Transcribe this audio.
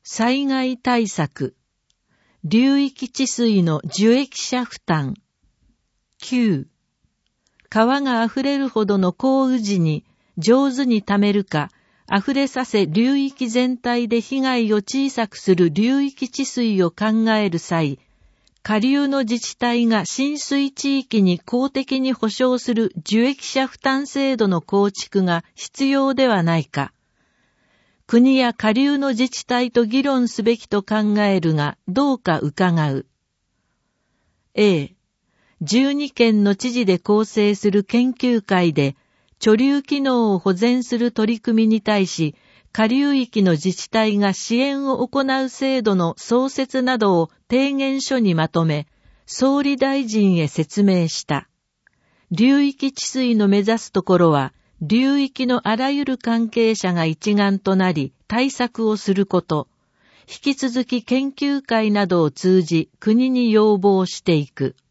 災害対策、流域治水の受益者負担。9、川が溢れるほどの降雨時に上手に貯めるか、溢れさせ流域全体で被害を小さくする流域治水を考える際、下流の自治体が浸水地域に公的に保障する受益者負担制度の構築が必要ではないか。国や下流の自治体と議論すべきと考えるが、どうか伺う。A、12県の知事で構成する研究会で、貯留機能を保全する取り組みに対し、下流域の自治体が支援を行う制度の創設などを提言書にまとめ、総理大臣へ説明した。流域治水の目指すところは、流域のあらゆる関係者が一丸となり対策をすること、引き続き研究会などを通じ国に要望していく。